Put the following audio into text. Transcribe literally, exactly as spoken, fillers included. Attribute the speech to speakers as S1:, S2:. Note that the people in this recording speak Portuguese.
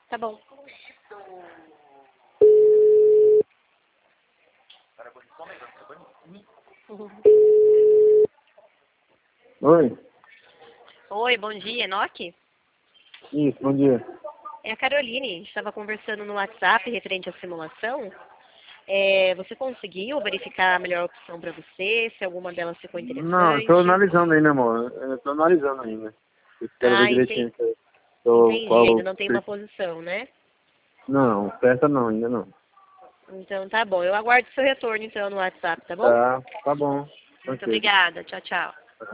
S1: Tá bom.
S2: Oi?
S1: Oi, bom dia, Enoque?
S2: Isso, bom dia.
S1: É a Caroline, a gente estava conversando no WhatsApp referente à simulação. É, você conseguiu verificar a melhor opção para você, se alguma delas ficou
S2: Não, eu tô
S1: interessante?
S2: analisando ainda, amor. Eu tô analisando ainda. Eu quero ver
S1: Ah,
S2: direitinho
S1: entendi,
S2: que eu tô,
S1: entendi,
S2: qual...
S1: ainda não tem uma posição, né?
S2: Não, certa não, ainda não.
S1: Então tá bom, eu aguardo seu retorno então no WhatsApp, tá bom?
S2: Tá, tá bom.
S1: Muito
S2: Tranquilo.
S1: obrigada, tchau, tchau.